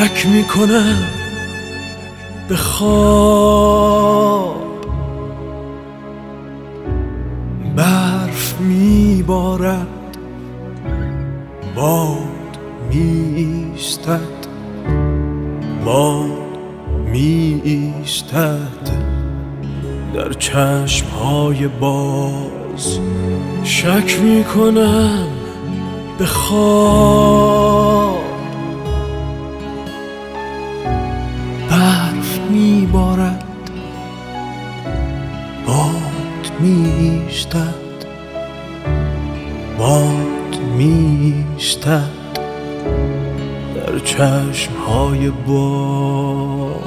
شک میکنم به خواب، برف میبارد، باد میایستد، باد میایستد در چشمهای باز. شک میکنم به خواب، برف میبارد، باد میایستد، باد میایستد در چشمهای باز.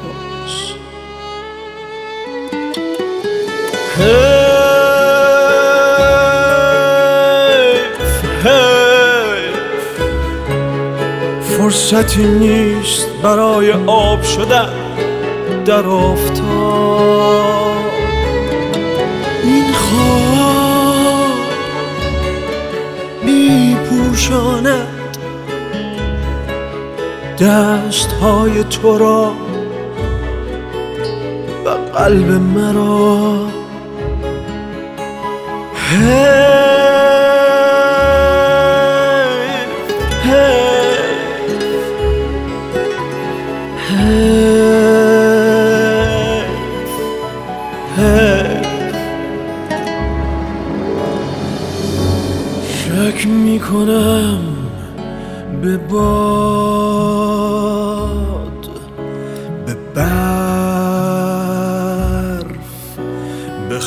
فرصتی نیست برای آب شدن در آفتاب. این خواب میپوشاند دستهای تو را و قلب مرا. شک میکنم به باد، به برف، به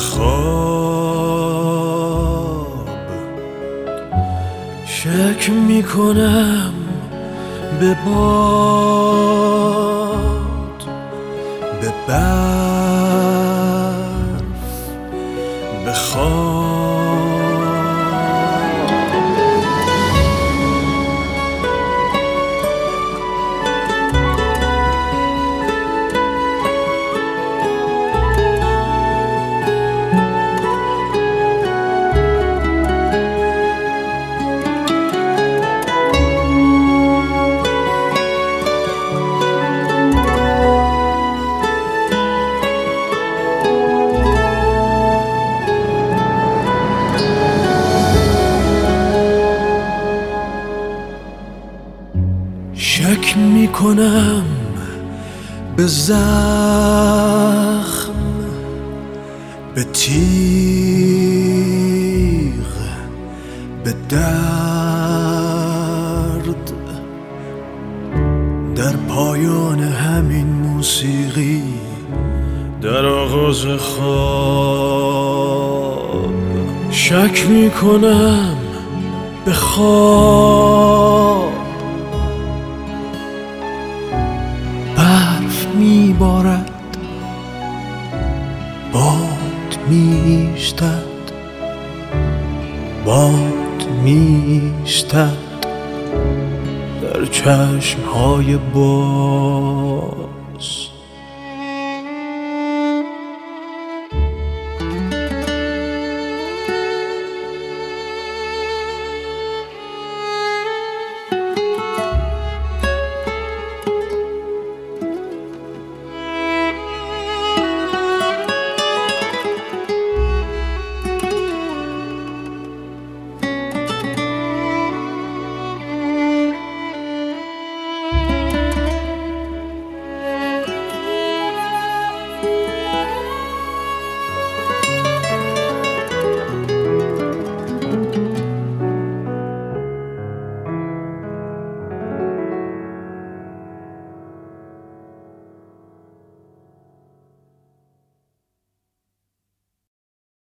خواب. شک میکنم به باد، به برف، به خواب. شک میکنم به زخم، به تیغ، به درد در پایان همین موسیقی، در آغاز خواب. شک میکنم به خواب، برف میبارد، باد میایستد، باد میایستد در چشمهای باز.